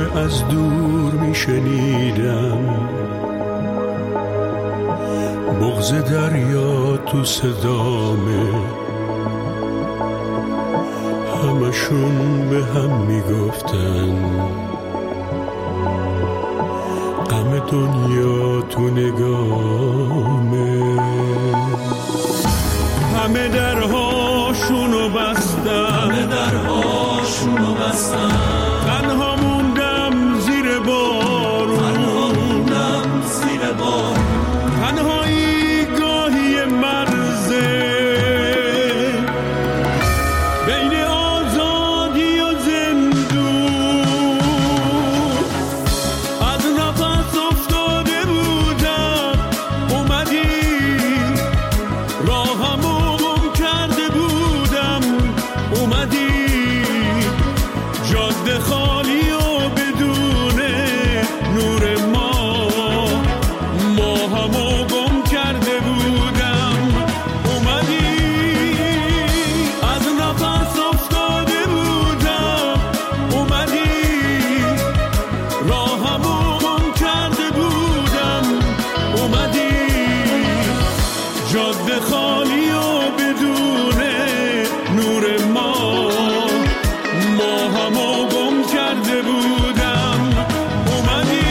از دور میشنیدم، بغض دریا تو صدامه، همشون به هم میگفتن غم دنیا تو نگامه. همه درهاشونو بستن، تنها موندم زیر بارون، تنهایی گاهی مرزه بین آزادی و زندون. از نفس افتاده بودم، اومدی راهمو گم کرده بودم، اومدی جاده خالی و بدون نور ما همو گم کرده بودم، اومدی از نفس افتاده بودم، اومدی راهمو گم کرده بودم، اومدی جاده خالی و بدون نور ما همو گم کرده بودم، اومدی.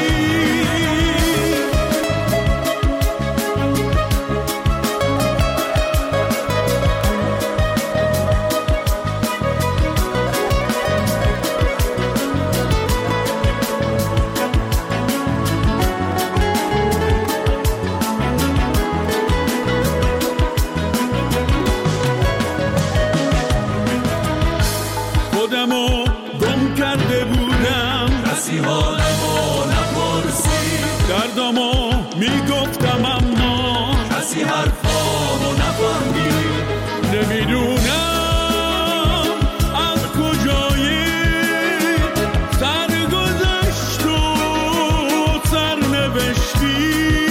خودمو گم کرده بودم، کسی حالمو نپرسید، دردمو میگفتم اما کسی حرفامو نفهمید. نمیدونم از کجای سرگذشت و سرنوشتی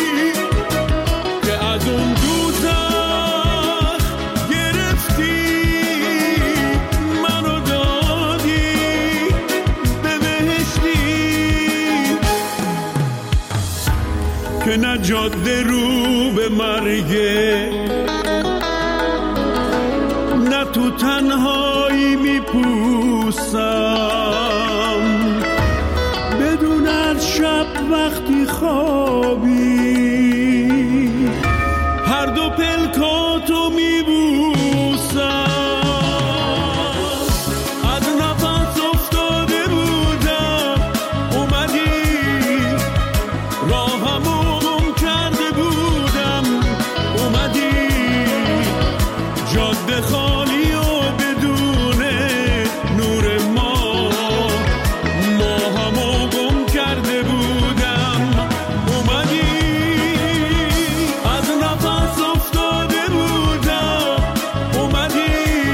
که از اون دوزخ گرفتی منو دادی به بهشتی، که نه جاده رو به مرگه، نه تو تنهایی میپوسم، بدون از شب وقتی خوابی هر دو پلکاتو میبوسم. از نفس افتاده بودم، اومدی راهمو گم کرده بودم، اومدی جاده خالی و بدون نور ما همو گم کرده بودم، اومدی از نفس افتاده بودم، اومدی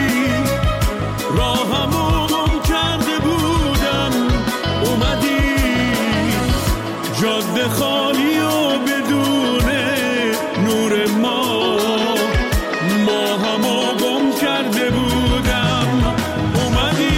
راهمو گم کرده بودم، اومدی جاده خالی و بدون نور ما همو گم کرده بودم، اومدی.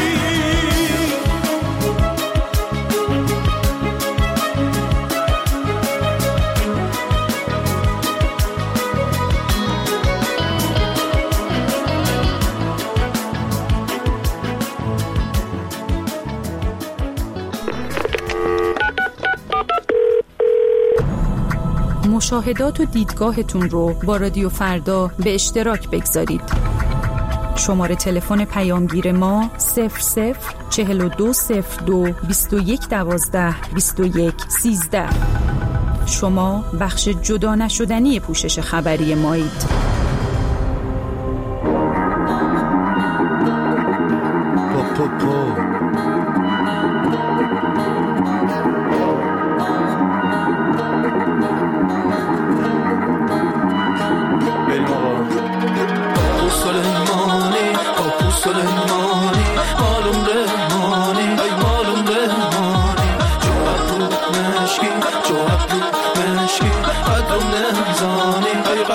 مشاهدات و دیدگاهتون رو با رادیو فردا به اشتراک بگذارید. شماره تلفن پیامگیر ما 004202 2112 2113. شما بخش جدا نشدنی پوشش خبری مایید.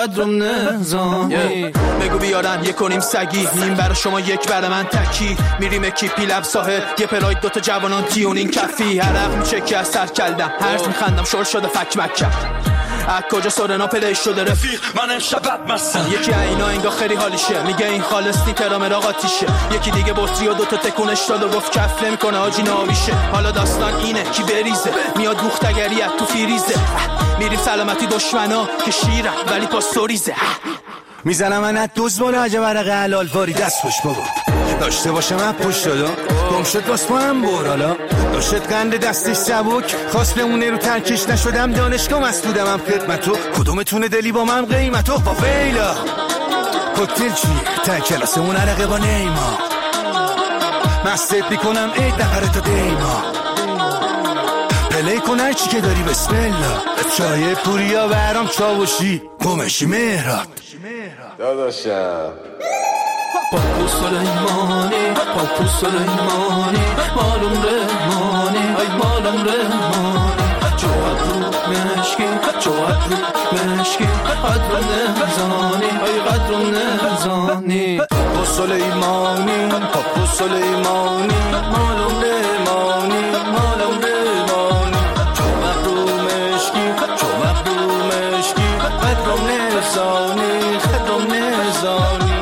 قدرم نزانی. بگو بیارن یک کنیم سگی، نیم برای شما یک برای من تکی. میریم اکیپی لب ساحل، یه پلاید دوتا جوانان تیونین کفی. حرق میچکی از سر کلدم، هرز میخندم شور شده فک مکم. از کجا سورنا پلی شده رفیق من امشب مستم. یکی اینا انگار خیلی حالیشه، میگه این خالص نی ترامرا قاطیشه. یکی دیگه بطری و دوتا تکونش داد و گفت کف نمیکنه آجی ناویشه. حالا داستان اینه کی بریزه، میاد بوختگریت تو فیریزه. میریم سلامتی دشمنا که شیرم ولی پا سوریزه. میزنم من از دوزبال عجب عرق حلال واری دست پشت بابا داشته باشم من پشت دادا گم شد باز پا هم برالا داشت قند دستش سبک خواست بمونه رو ترکش نشدم دانشگاه مسئولم هم خدمتو کدومتونه دلی با من قیمتو با ویلا کوکتل چیه تا کلاسمون عرقه با نیما مستت میکنم عید نفره تا دیما پلی کن هر چی که داری بسم الله چای پوریا برام چاوشی گمشی مهرات داداشم پاپو سلیمانی پاپو سلیمانی مالم رحمانی ای مالم رحمانی جواب رو مشکی جواب رو مشکی قدرم نزانی ای قدرم نزانی پاپو سلیمانی پاپو سلیمانی مالم رحمانی مالم رحمانی جواب رو مشکی جواب رو مشکی قدرم نزانی قدرم نزانی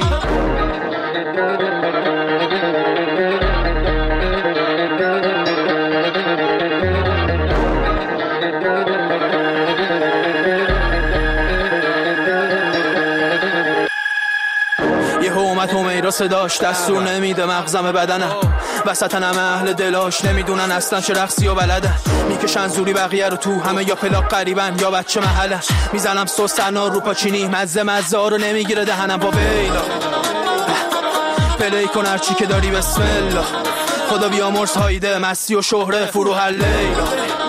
اومد صداش دستور نمیده مغزم بدنم وسطن همه اهل دلاش نمیدونن اصلا چه رقصی و بلدن میکشن زوری بقیه رو تو همه یا پلاک قریبن یا بچه محلش میزنم سوسنا رو پاچینی مزه ها رو نمیگیره دهنم با ویلا پلی کن هرچی که داری بسم الله خدا بیامرز هایده مستی و شهره فرو هر لیلا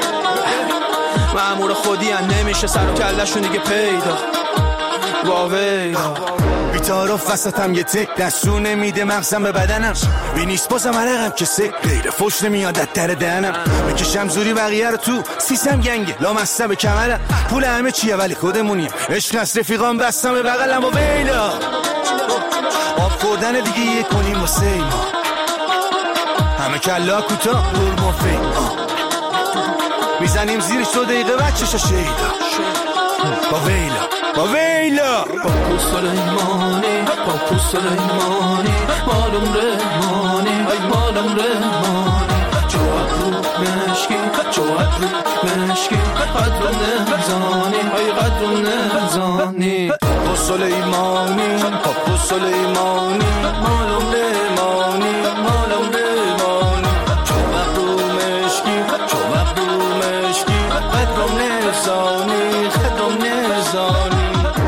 مأمور خودی هم نمیشه سر و کلشون دیگه پیدا با ویلا بیتارف وسطم یه تک دستور نمیده مغزم به بدنم بی نیست بازم عرقم که سک غیر فوش نمیاد از در دهنم بکشم زوری بقیه رو تو سیسم گنگه لامسته به کمرم پول همه چیه ولی خودمونیم عشق از رفیقام بستم به بغلم و ویلا آب خوردن دیگه یه کنیم و سیما همه کلا کوتا دور مفید میزنیم زیرش 2 دقیقه بچه‌شو شیدا با ویلا با ویلا پاپو سلیمانی پاپو سلیمانی مالم رحمانی ای مالم رحمانی جواب رو مشکی جواب رو مشکی قدرم نزانی ای قدرم نزانی پاپو سلیمانی پاپو سلیمانی مالم رحمانی مالم رحمانی جواب رو مشکی جواب رو مشکی قدرم نزانی قدرم نزانی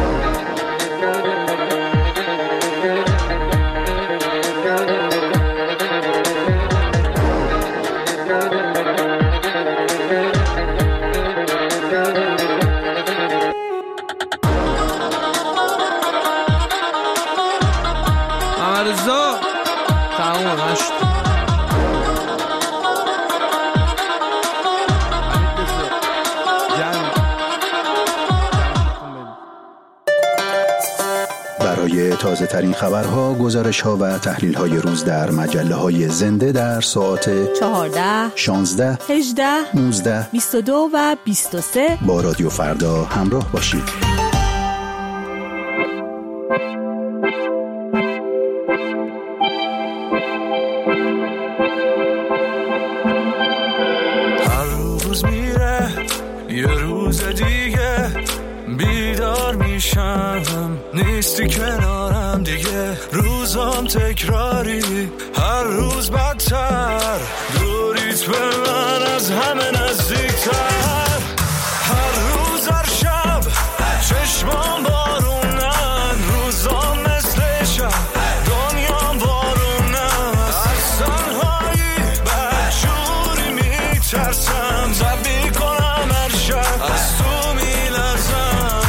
مرزا تمام هشت برای تازه ترین خبرها، گزارش ها و تحلیل های روز در مجله های زنده در ساعت 14 16 18 19 22 و 23 با رادیو فردا همراه باشید. هر روز میره یه روز دیگه بیدار میشم نیستی کنارم دیگه روزام تکراری هر روز بدتر دوریت به من از همه نزدیکتر هر روز هر شب چشمام بارونن روزام مثل شب دنیام بارونن از تنهایی بدجوری میترسم زبی کنم هر شب از تو میلرزم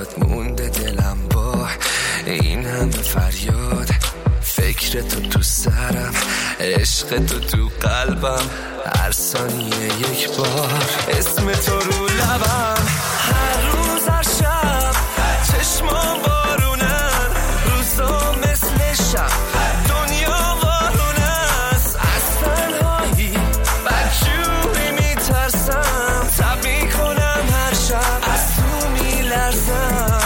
برات مونده دلم با این همه فریاد. فکر تو سرم، عشق تو قلبم، هر ثانیه یک بار اسم تو رو لبم. هر روز هر شب چشمام بارونن، روزا مثل شب دنیا وارون است. از تنهایی بدجوری میترسم، تب میکنم هر شب از تو میلرزم.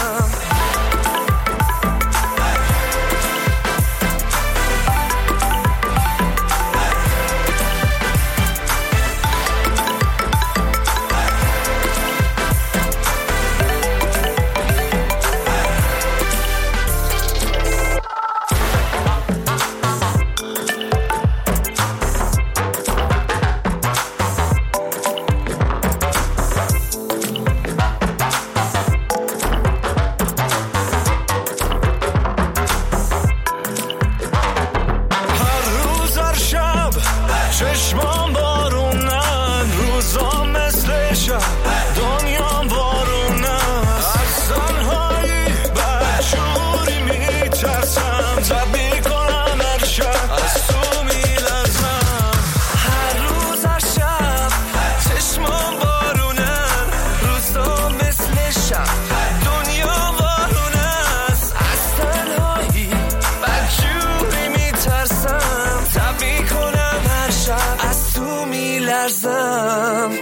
چشمام بارونن، روزا مثل شب دنیام وارون است. از تنهایی بدجوری میترسم، تب میکنم هر شب از تو میلرزم. هر روز هر شب چشمام بارونن، روزا مثل شب دنیا وارون است. از تنهایی بدجوری میترسم، تب میکنم از تو میلرزم.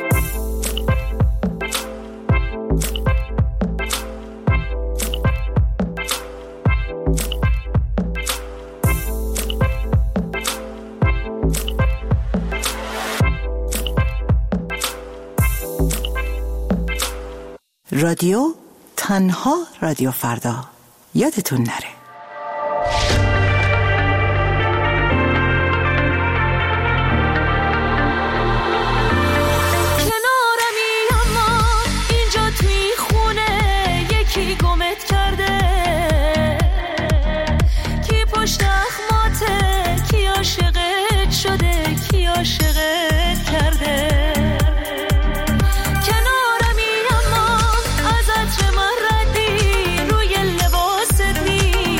رادیو تنها رادیو فردا، یادتون نره. کنارمی اما از عطر من ردی، روی لباست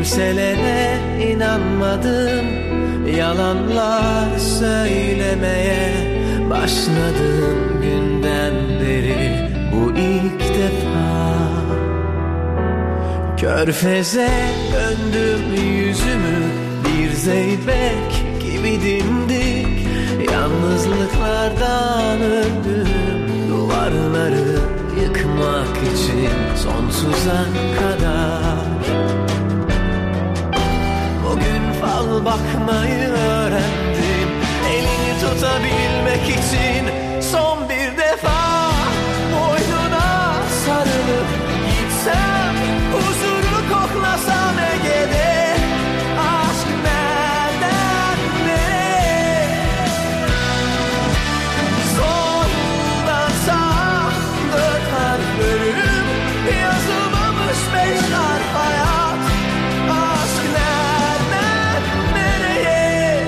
Kimselere inanmadım, yalanlar söylemeye başladım günden beri bu ilk defa. Körfeze döndüm yüzümü, bir zeybek gibi dimdik. Yalnızlıklardan öldüm, duvarları yıkmak için sonsuza kadar. Bugün fal bakmayı öğrendim, elini tutabilmek için son bir defa boynuna sarılıp gitsem, huzuru koklasam Ege'de. Aşk nereden nereye? Soldan sağa dört harf bölüm, yazılmamış beş harf hayat. Aşk nereden nereye?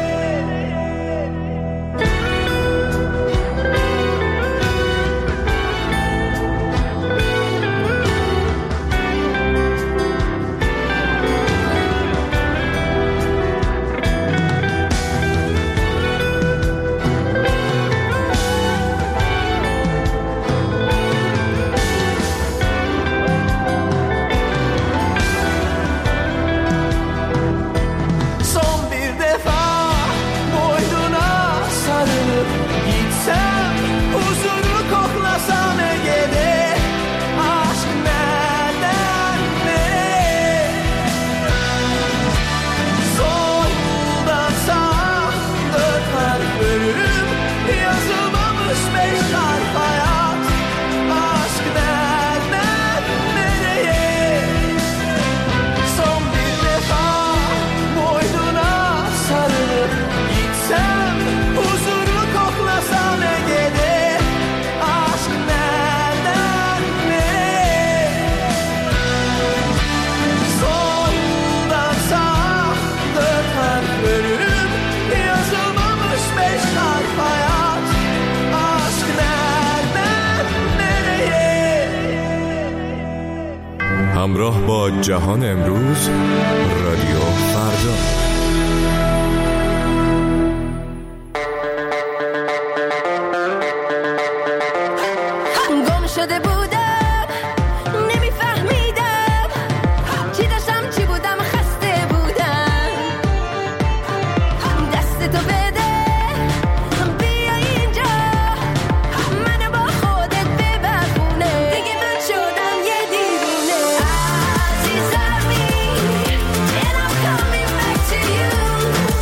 Son bir defa boynuna sarılıp gitsem, huzuru koklasam Ege'de. Aşk nereden nereye? Soldan sağa dört harf bölüm, yazılmamış beş harf hayat. Aşk nereden nereye? Son bir defa boynuna sarılıp gitsem, huzuru koklasam Ege'de. Aşk nereden nereye? Soldan sağa dört harf bölüm, yazılmamış beş harf hayat. Aşk nereden nereye? همراه با جهان امروز رادیو فردا. گم شده بودم، نمیفهمیدم چی داشتم چی بودم، خسته بودم. دست تو بده، بیا اینجا، منو با خودت ببر خونه. دیگه من شدم یه دیوونه. عزیزمی، and I'm coming back to you.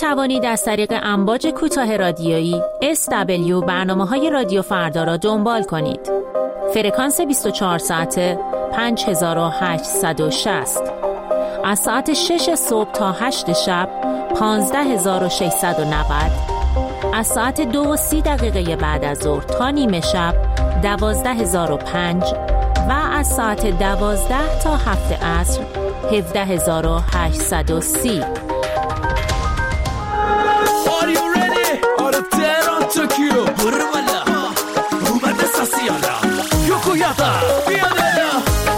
توانید از طریق امواج کوتاه رادیویی SW برنامه‌های رادیو فردا را دنبال کنید. فرکانس 24 ساعته 5860. از ساعت 6 صبح تا 8 شب 15690. از ساعت 2:30 بعد از ظهر تا نیمه شب 12005 و از ساعت 12 تا 7 عصر 17830. Are you ready? آره تهران توکیو برو بالا اومده ساسیالا یوکویاتا بیا بالا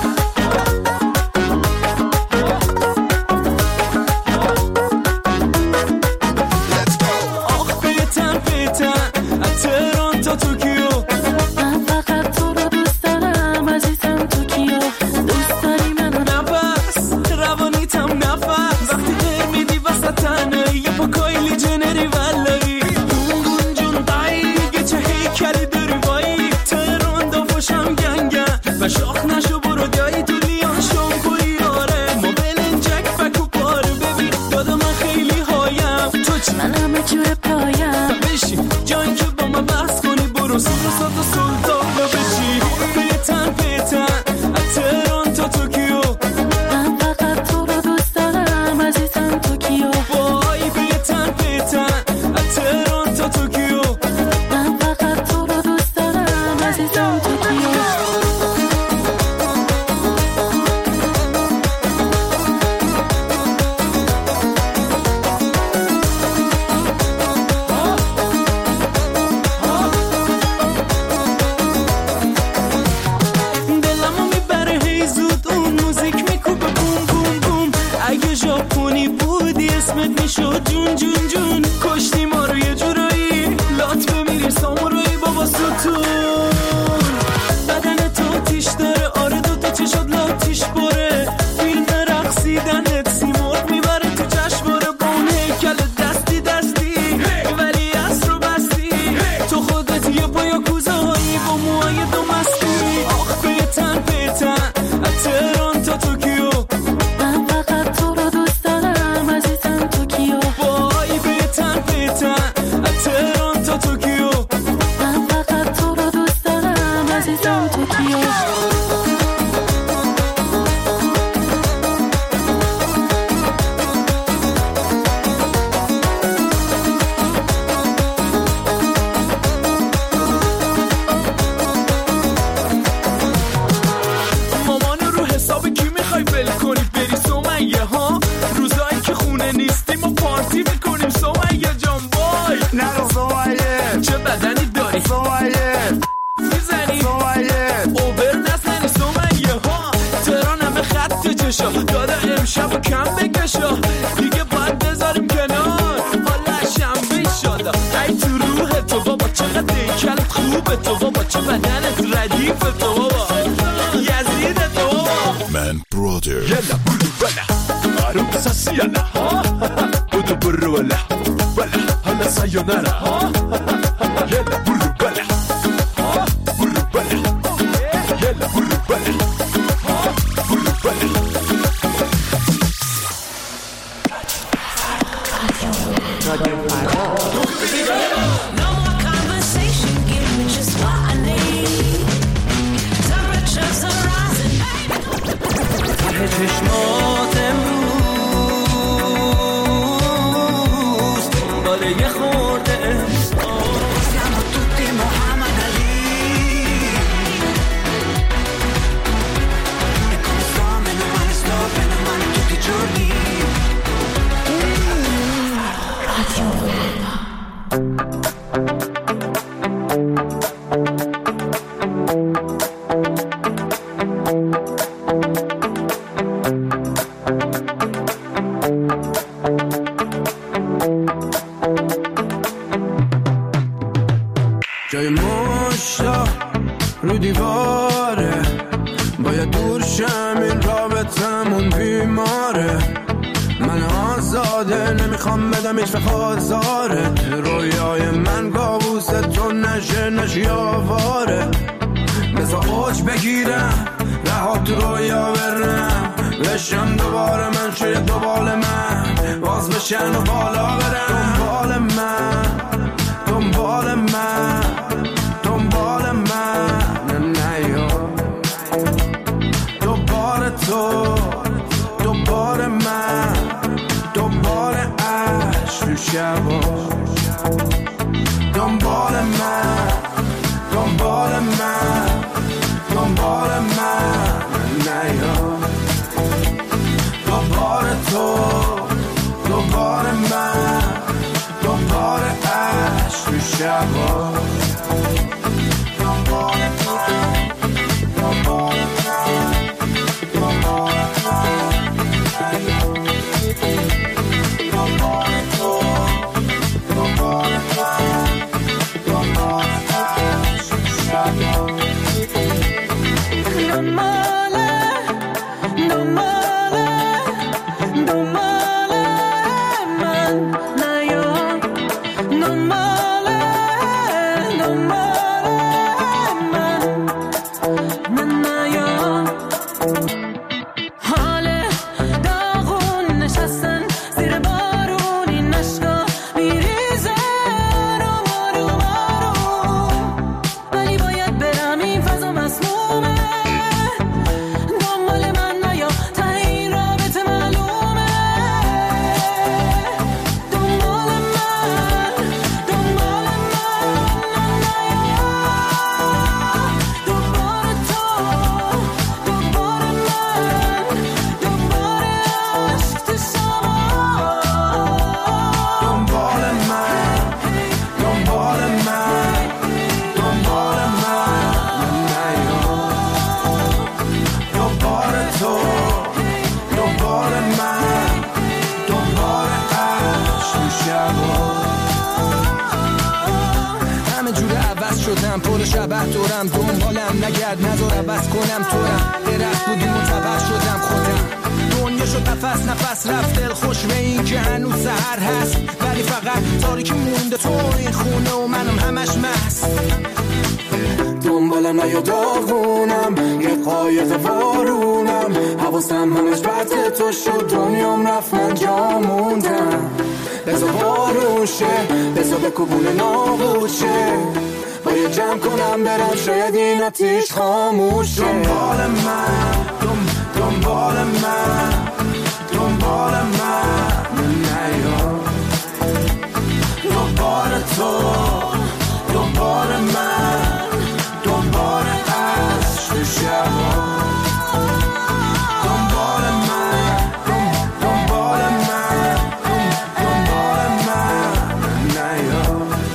Let's go آخ بیتن از تهران تا توکیو من فقط تو رو دوست دارم عزیزم توکیو دوست داری منو نفس روانیتم نفس وقتی غیر میدی وسط تنه یه پا کایلی جنری ولایی گون جون قایی چه هیکلی داری وایی تهران دافشم گنگن و شاخ نشو برو دایی تو لیان شامپوری آره ما بلنجک فکو پاره ببین دادا من خیلی هایم تو چی؟ من همه جور پایم بشین جایی که با من بحث کنی برو سلطان و سلطان رو بشی پیتن از تهران تا توکیو من فقط تو رو دوست دارم عزیزم توکیو وای پیتن از تهران تا توکیو من فقط تو رو دوست دارم عزیزم توکیو دلمو میبره هی زود اون موزیک میکوبه بوم بوم بوم اگه ژاپنی بودی اسمت میشد جون جون جون کشتی ما رو یه جورایی لات بمیری سامورایی بابا ستون بدن تو تیش داره آره دوتا چشات لاتیش باره فیلم رقصیدنت سیمرغ میبره تو جشنواره با اون هیکل دستی ولی از رو بستی تو خودت یه پایا کوزه‌هایی با موهای دو مستی آخ پیتن از تهران تا توکیو من فقط تو رو دوست دارم عزیزم توکیو وای پیتن از تهران تا توکیو من فقط تو رو دوست دارم عزیزم توکیو مامانو رو حساب کی میخوای ول کنی بری سمیه ها روزایی که خونه نیستیم و پارتی میکنیم سمیه جان وای نرو سمیه چه بدنی داری سمیه میزنی سمیه اوبر نزنی سمیه ها تهران همه خط چشا دادا امشب و کم بکشا دیگه باید بذاریم کنار حالا شنبه شادا ای تو روح تو بابا چقدر دیکلت خوبه تو بابا چه بدنت ردیف تو بابا یزید تو بابا من برادر یلا برو بلا عروسا سیالا بودو برو بلا حالا سایونارا یلا برو بلا برو بلا یلا برو بلا برو بلا No more conversation, give me just what I need. Temperatures are rising, baby. چشمات امروز دنبال یه خورده Siamo tutti Muhammad Ali. E come sto, meno male tutti i giorni. جای مشتا رو دیواره باید دور شم این رابطمون بیماره من آزاده نمیخوام بدم هیچ وقت آزاره رویای من کابوس تو نشی آواره بذار اوج بگیرم رها تو رویا برم بشم دوباره من شاید دوباره من باز بشن و بالا برم تو شبا پر شبه دورم دنبالم نگرد نذار عوض کنم تورم درخت بودیم منتبر شدم خودم دنیا شد نفس رفت دل خوش به این که هنوز سحر هست ولی فقط تاریکی مونده تو این خونه و منم همش مست دنبالم نیا داغونم یه قایق وارونم حواسم همش بد تو شد دنیام رفت من جا موندم بذار بارون شه بذار بکوبونه نابود شه باید جمع کنم برم شاید این آتیش خاموشه دنبال من دنبال من دنبال من نیا دنبال تو دنبال من دنبال عشق تو شبا دنبال من دنبال من دنبال من نیا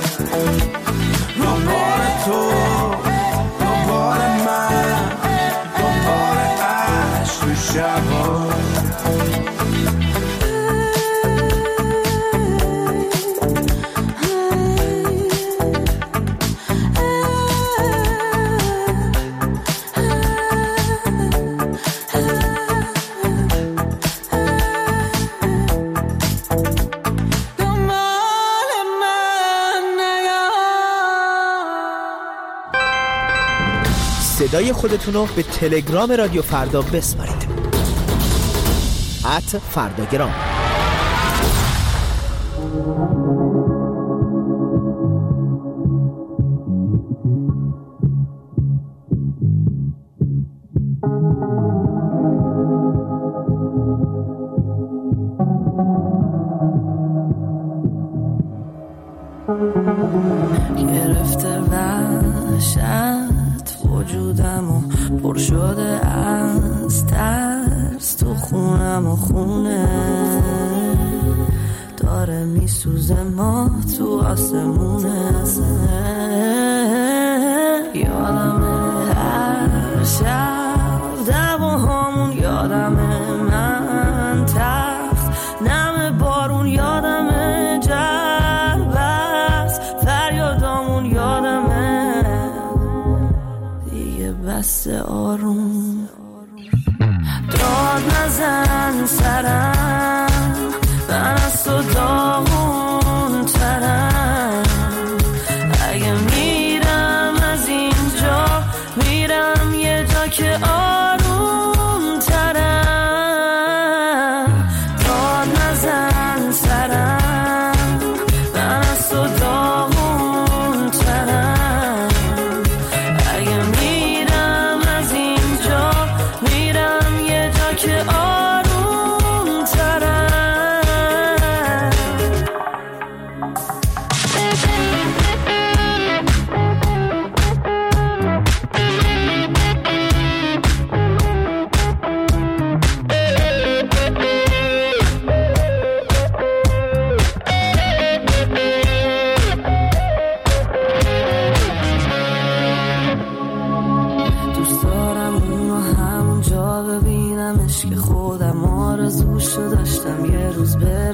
دنبال تو دنبال من دنبال عشق تو شبا صدای خودتونو به تلگرام رادیو فردا بسپارید @فرداگرام. گرفته وحشت وجودمو پر شده از ترس تو خونم و خونه داره میسوزه ما تو آسمونه یادمه هر شب دعواهامون یادمه من تخت نم بارون یادمه جربست فریادامون یادمه دیگه بس آروم داد نزن سرم من از تو داغون ترم اگه میرم از اینجا میرم یه جا که آروم ترم داد نزن سرم من از تو داغون ترم اگه میرم از اینجا میرم یه جا که آروم ترم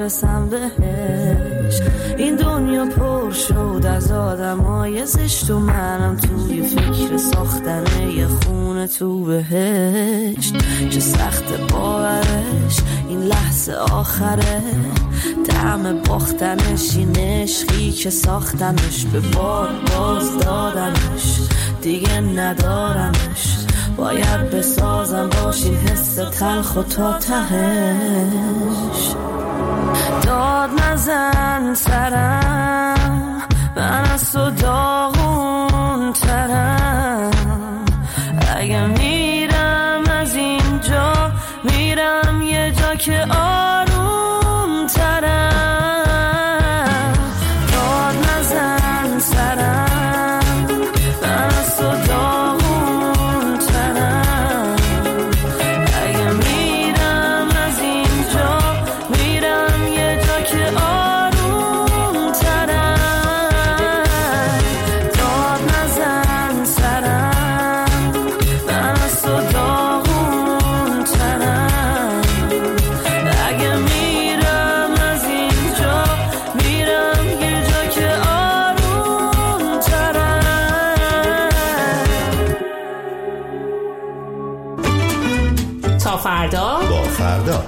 برسم بهش. این دنیا پر شد از آدمای زشت و منم توی فکر ساختن یه خونه تو بهشت. چه سخت باورش این لحظه آخره، طعم باختنش این عشقی که ساختنش، به بار باز دادنش دیگه ندارمش. باید بسازم باشین حس تلخ و تا تهش. داد نزن سرم، من از تو داغون ترم. اگه میرم از اینجا میرم یه جا که آروم ترم. داد نزن سرم، من از تو داغون ترم. اگه میرم از اینجا میرم یه جا که آروم ترم. داد نزن سرم، من از تو داغون ترم. اگه میرم از اینجا میرم یه جا که آروم ترم. تا فردا با فردا.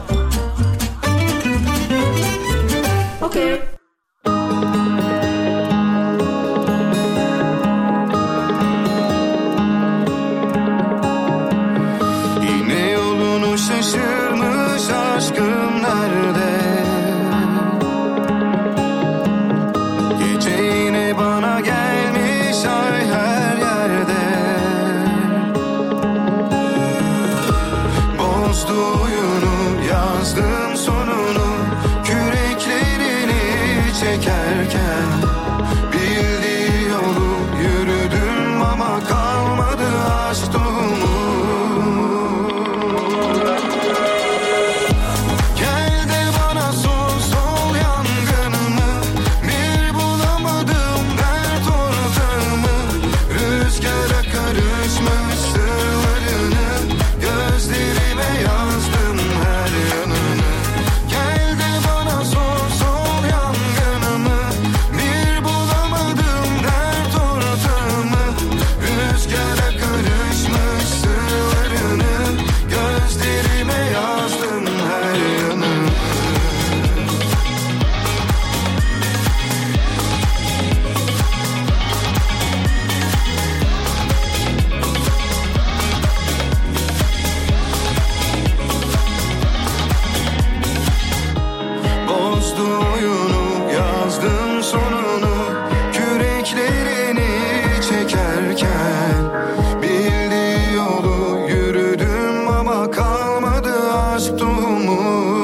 اوکی. Yine yolunu şaşırmış aşkım nerede? Gece yine bana gelmiş ay her yerde. Bozdu oyunu, yazdım sonunu, küreklerini çekerken. Bildiği yolu yürüdüm ama kalmadı aşk tohumu. Gel de bana sor, sol yangınımı, bir bulamadım dert ortağımı. Rüzgara karışmış sırlarını, gözlerime yazdım her yanını. Gel de bana sor, sol yangınımı, bir bulamadım dert ortağımı. Rüzgara karışmış sırlarını, gözlerime yazdım her yanını. Bozdu oyunu, yazdım sonunu, küreklerini çekerken. Bildiği yolu yürüdüm ama kalmadı aşk tohumu.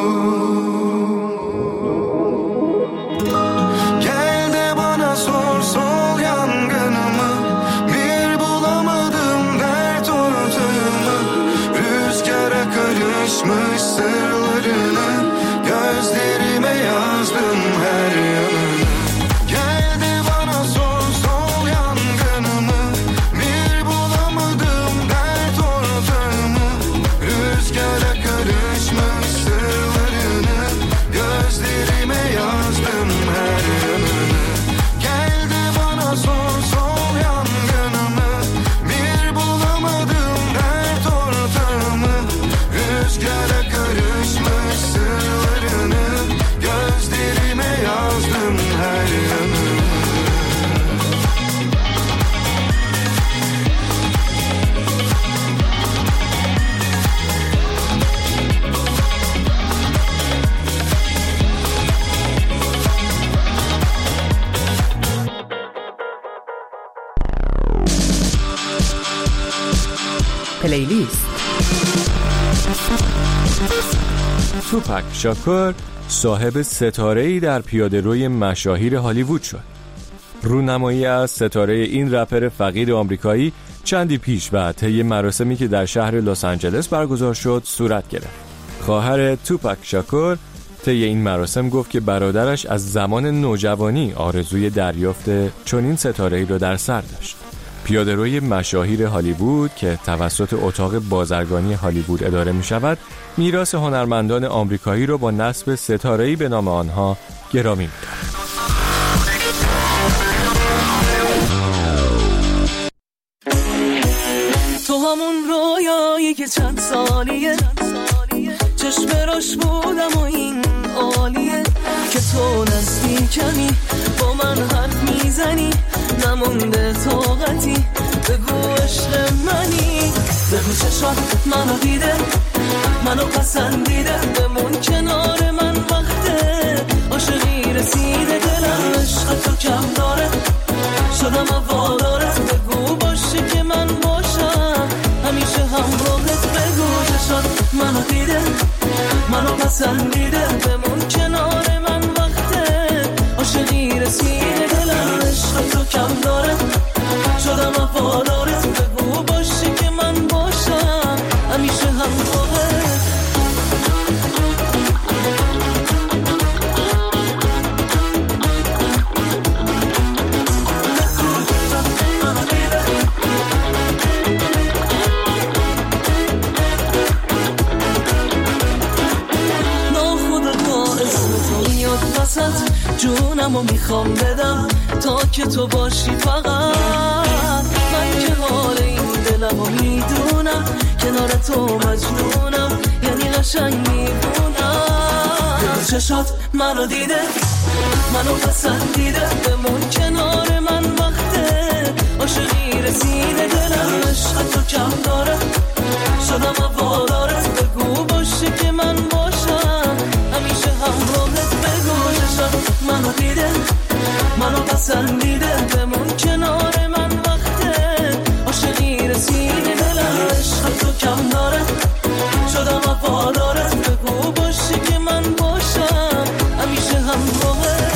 Gel de bana sor, sol yangınımı, bir bulamadım dert ortağımı. Rüzgara karışmış sırlarını, gözlerime yazdım her yanını. Gel de bana sor, sol yangınımı, bir bulamadım dert ortağımı. Rüzgara karışmış sırlarını, gözlerime yazdım her yanını. Gel de bana sor, sol yangınımı, bir bulamadım dert ortağımı. Rüzgara karışmış sırlarını, gözlerime yazdım her yanını. پلیلیست. توپک شاکور صاحب ستاره‌ای در پیاده‌روی مشاهیر هالیوود شد. رونمایی از ستاره این رپر فقیر آمریکایی چندی پیش و طی مراسمی که در شهر لس آنجلس برگزار شد صورت گرفت. خواهر توپک شاکور طی این مراسم گفت که برادرش از زمان نوجوانی آرزوی دریافت چنین ستاره‌ای را در سر داشت. پیاده‌روی مشاهیر هالیوود که توسط اتاق بازرگانی هالیوود اداره می‌شود، میراث هنرمندان آمریکایی را با نصب ستاره‌ای به نام آنها گرامی می‌دارد. تو همون رویایی که چند سالیه چشم راش بودم و این عالیه که تو نزدیکمی با من حرف میزنی نمونده طاقتی بگو عشق منی بگو چشات منو دیده منو پسندیده بمون کنار من وقته عاشقی رسیده دلم عشق تو کم داره شدم واداره بگو باشه که من باشم همیشه همراهت بگو چشات منو دیده منو پسندیده بمون کنار من وقته عاشقی رسیده دلم عشق تو کم داره شدم وفاداره بگو باشه که من باشم همیشه همراهت جونمو میخوام بدم تا که تو باشی فقط من که حال این دلمو میدونم کنار تو مجنونم یعنی قشنگ میبونم چشات منو دیده منو پسندیده بمون کنار من وقته عاشقی رسیده دلم عشق تو کم داره شدم وفاداره بگو باشه که من باشم همیشه همراهت بگو چشات منو دیده منو پسندیده بمون کنار من وقته عاشقی رسیده دلم عشق تو کم داره شدم وفاداره بگو باشه که من باشم همیشه همراهت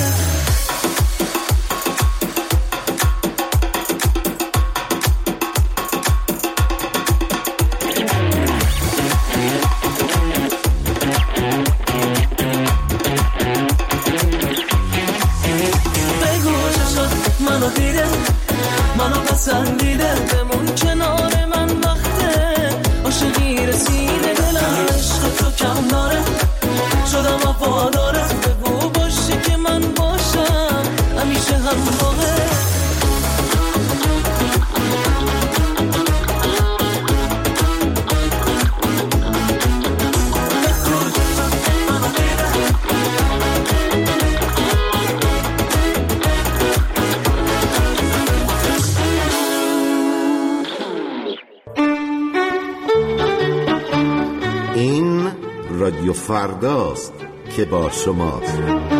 منو پسندیده بمون کنار من وقته عاشقی رسیده دلم عشق تو کم داره شدم وفاداره بگو باشه که من باشم همیشه همراهت رادیو فرداست که با شماست.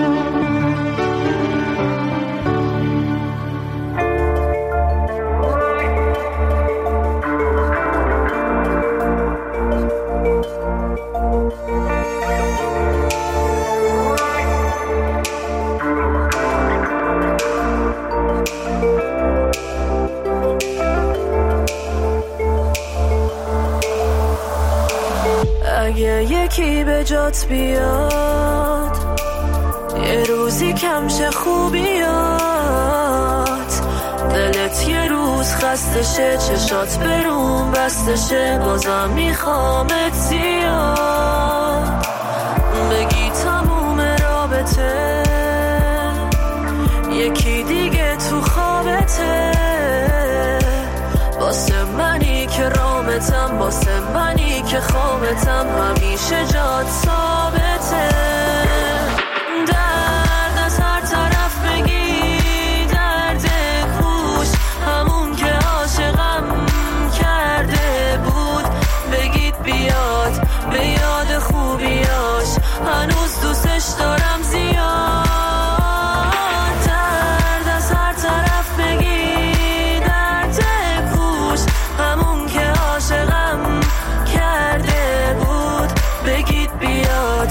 اگه یکی به جات بیاد یه روزی کمشه خوبیات دلت یه روز خستشه چشات برون بستشه بازم میخوامت زیاد بگی تموم رابطه یکی دیگه تو خوابته واسه منی که رامتم واسه منی که خوابتم همیشه جات ثابته درد از هر طرف بگی درد کوش همون که عاشقم کرده بود بگید بیاد به یاد خوبیاش هنوز دوستش دارم زیاد درد از هر طرف بگی درد کوش همون که عاشقم کرده بود بگید بیاد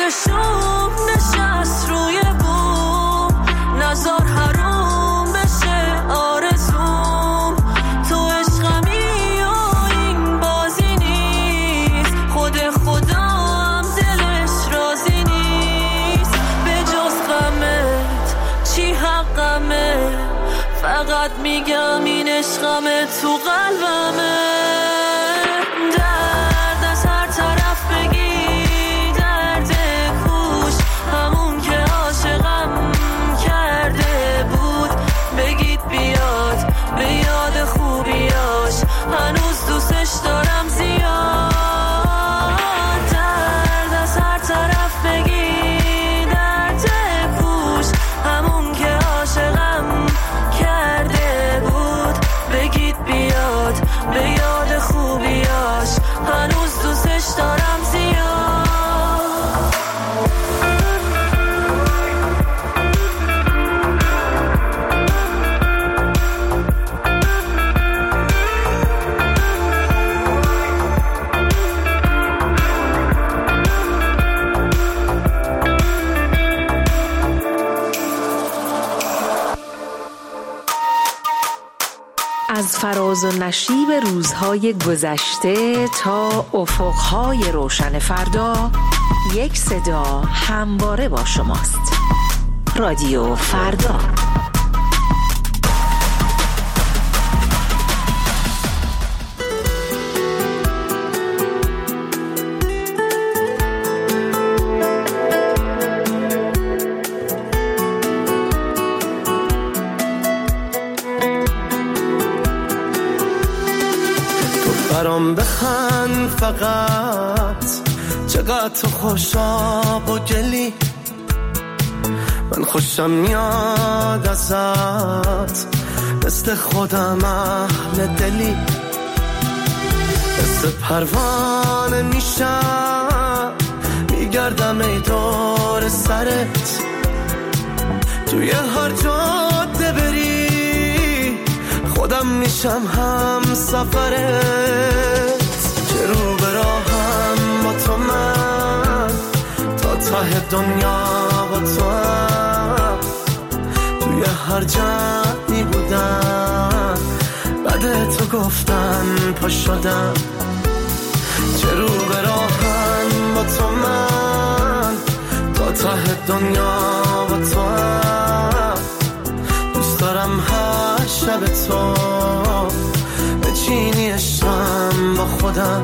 شوم نشست روی بوم نزار حروم بشه آرزوم تو عشقمی و این بازی نیست خود خودم دلش راضی نیست به جز غمت چی حقمه فقط میگم این عشقمه تو قلبمه درد از هر طرف بگی درد کوش همون که عاشقم کرده بود بگید بیاد به یاد خوبیاش هنوز دوستش دارم زیاد درد از هر طرف بگی درد کوش همون که عاشقم کرده بود بگید بیاد به یاد خوبیاش هنوز دوستش دارم زیاد از فراز و نشیب روزهای گذشته تا افقهای روشن فردا یک صدا همواره با شماست. رادیو فردا. برام بخند فقط چقدر تو خوشاب و گلی من خوشم میاد ازت مثل خودم اهل دلی مثل پروانه میشم میگردم ای دور سرت توی هر جاده بری خودم میشم هم سفرت چه رو به راهم با تو من تا ته دنیا با تو هم توی هر جمعی بودم بعد تو گفتن پا شدم چه رو به راهم با تو من تا ته دنیا با تو هم دوست دارم هر شب تو بچینی عشقم با خودم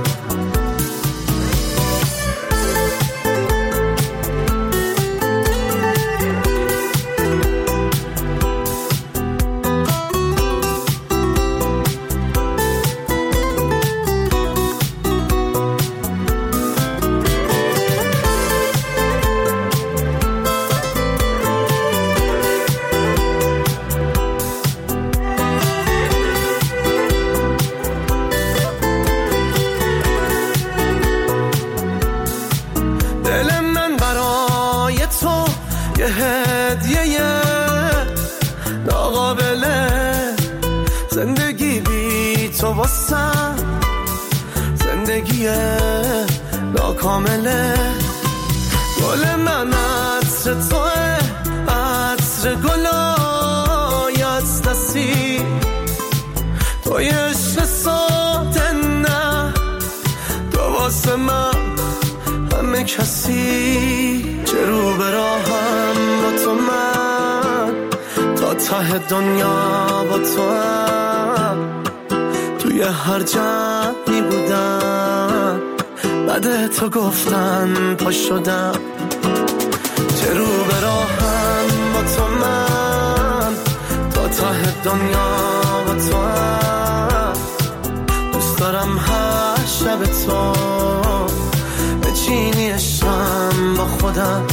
زندگی ناکامله گل من عطر توه عطر گلای از دستی توی عشق ساده نه تو واسه من همه کسی چه رو به راهم با تو من تا ته دنیا با تو هم توی هر جمعی بودم بعد تو گفتن پا شدم چه رو به راهم با تو من تا ته دنیا با تو هم دوست دارم هر شب تو بچینی عشقم با خودم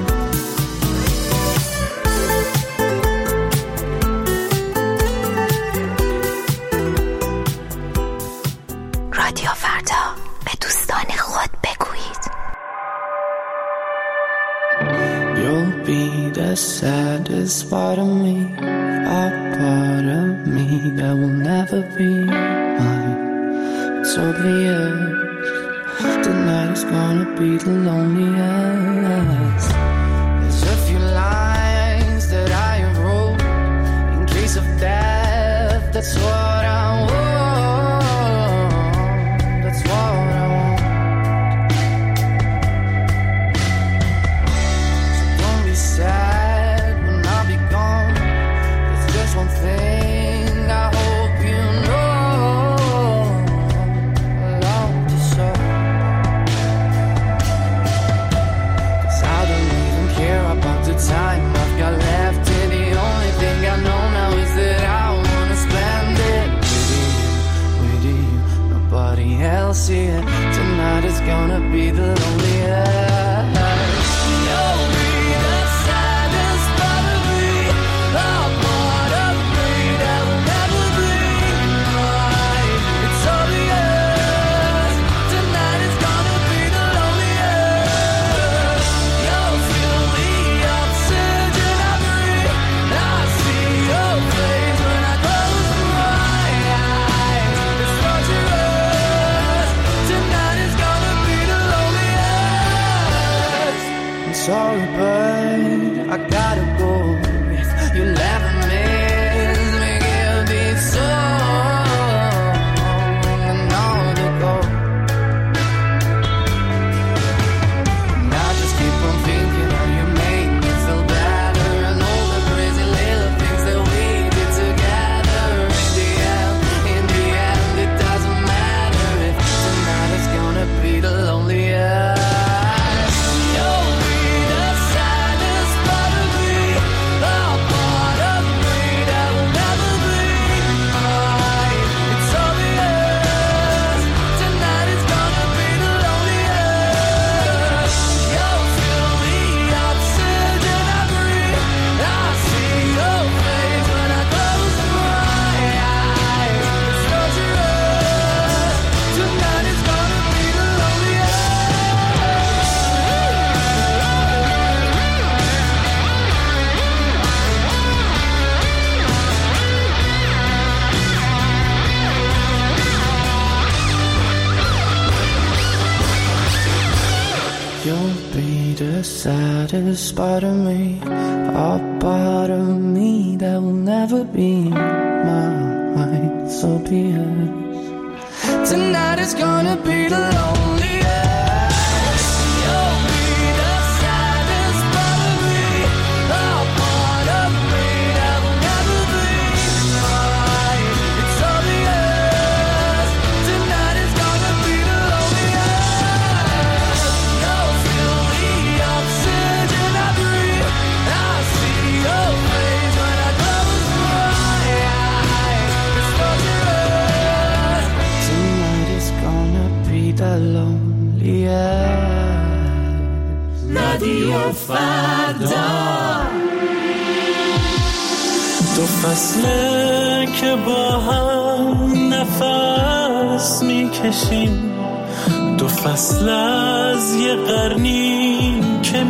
رادیو فردا به دوستان خود بگویید. You'll be the saddest part of me, a part of me that will never be mine. It's obvious tonight is gonna be the loneliest. nobody else here. Tonight is gonna be the loneliest. You'll be the saddest part of me, the part of me that will never be mine. It's obvious, tonight is gonna be the loneliest. You'll feel the oxygen I breathe. I see your face when I close my eyes. It's torturous, tonight is gonna be the loneliest. I'm sorry, but I gotta go. If you never miss me, give me some another go. And I just keep on thinking how you make me feel better, and all the crazy little things that we did together. In the end, it doesn't matter if tonight is gonna be the loneliest. You'll be the saddest part of me, the part of me that will never be mine. It's obvious, tonight is gonna be the loneliest. You'll feel the oxygen I breathe. I see your face when I close my eyes. It's torturous, tonight is gonna be the loneliest. You'll be the saddest part of me, a part of me that will never be mine. So be it. Tonight is gonna be the loneliest. You'll be the saddest part of me, a part of me that will never be mine. It's obvious, tonight is gonna be the loneliest. You'll feel the oxygen I breathe. I see your face when I close my eyes. It's torturous. Tonight is gonna be the loneliest. رادیو فردا دو فصله که با هم نفس میکشیم، دو فصل از یه قرنی که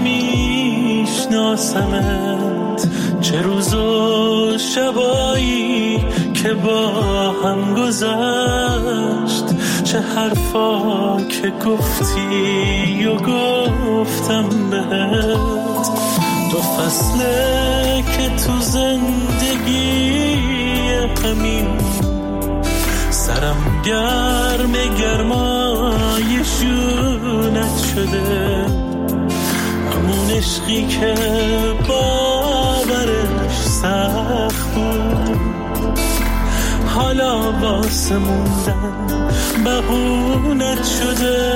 میشناسمت، چه روز و شبایی که با هم گذشت، چه حرفا که گفتی و گفتم بهت. دو فصله که تو زندگی همین سرم گرم گرمای شونت شده، همون عشقی که باورش سخت بود، حالا واسه موندن بهونت شده.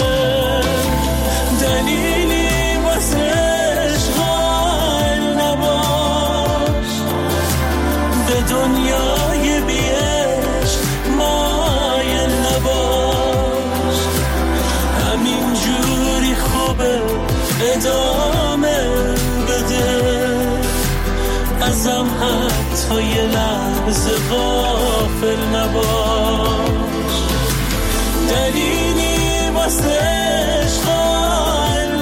دلیلی واسه عشق قائل نباش، به دنیای بی عشق مایل نباش، همین جوری خوبه ادامه بده، ازم حتی یه لحظه غافل نباش. دلیلی واسه عشق قائل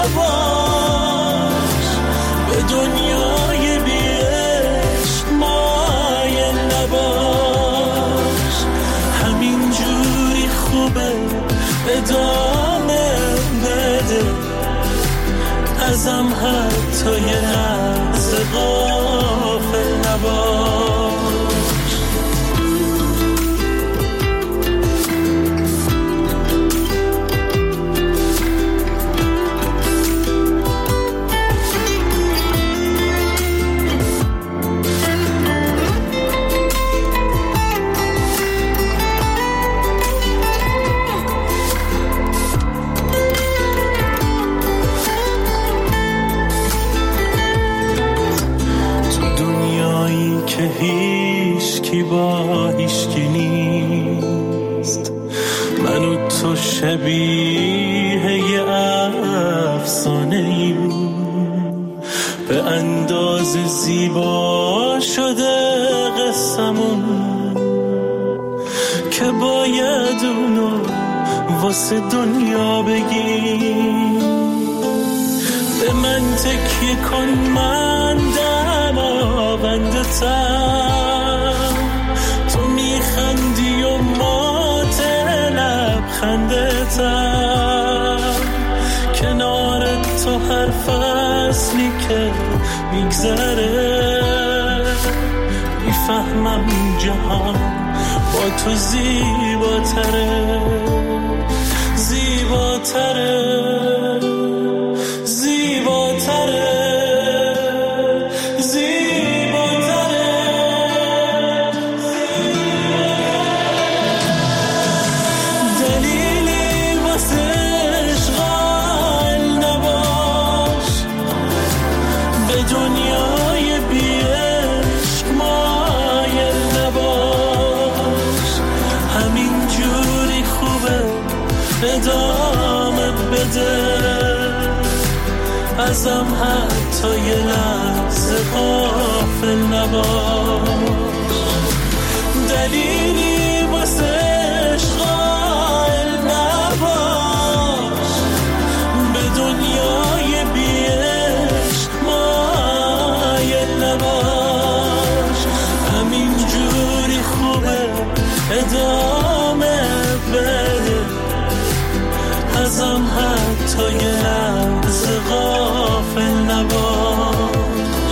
نباش، به دنیای بی عشق مایل نباش، همین جوری خوبه ادامه بده، ازم حتی یه لحظه غافل نباش. تو شبیه یه افسانه‌ای بود، به اندازه زیبا شده قصمون که باید اونو واسه دنیا بگی. به من تکیه کن، من دماوندتم، تو میخندی و مات لبخندتم، کنار تو هر فصلی که میگذره میفهمم جهان با تو زیباتره، زیباتره، زیباتره، زیباتره. دلیلی واسه اشغال نباش، به دنیای بی عشق مایل نباش، همین جوری خوبه ادامه بده، ازم حتی یه لحظه غافل نباش. دلیلی واسه اشغال نباش، به دنیای بی عشق مایل نباش، همین جوری خوبه ادامه بده، ازم حتی یه لحظه غافل نباش،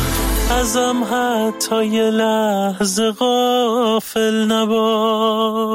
ازم حتی یه لحظه غافل نباش.